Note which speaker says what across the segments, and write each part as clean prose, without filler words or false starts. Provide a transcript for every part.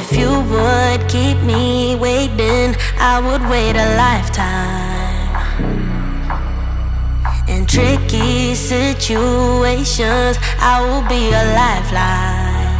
Speaker 1: If you would keep me waiting, I would wait a lifetime. In tricky situations, I will be a lifeline.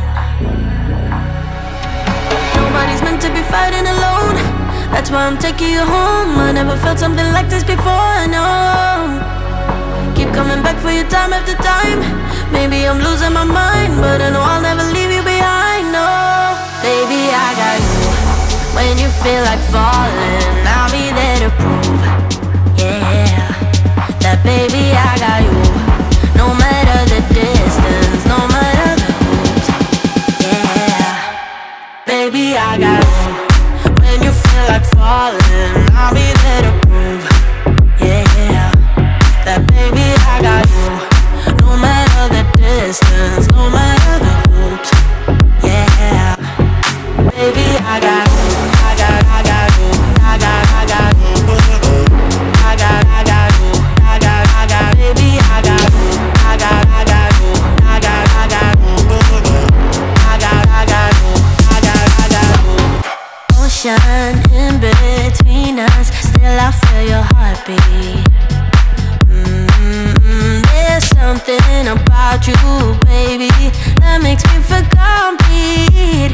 Speaker 1: Nobody's meant to be fighting alone. That's why I'm taking you home. I never felt something like this before, I know. Keep coming back for you time after time. Maybe I'm losing my mind, but I know I'll never leave you behind, no. Baby, I got you. When you feel like falling, I'll be there to prove, yeah, that baby, I got you. No matter the distance, no matter the hoops, yeah, baby, I got you. When you feel like falling, I'll be there to prove, yeah, that baby, I got you. No matter the distance, no matter the hoops, yeah, baby, I got you. I got you. I got you. I got you. I got you. Baby, I got you. I got you. I got you. I got you. Ocean in between us, still I feel your heartbeat. There's something about you, baby, that makes me feel complete.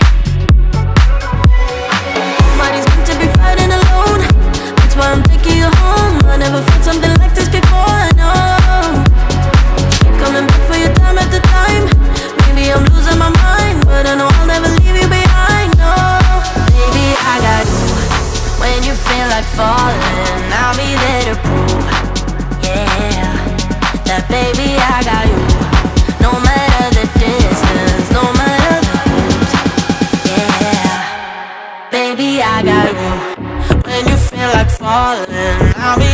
Speaker 1: Nobody's meant to be fighting alone. That's why I'm taking you home. I never felt something like this before, I know. Keep coming back for you time after time. Maybe I'm losing my mind, but I know I'll never leave you behind, no. Baby, I got you. When you feel like falling, I'll be there to prove, yeah, that baby, I got you. No matter the distance, no matter the hoops, yeah, baby, I got you. When you feel like falling, I'll be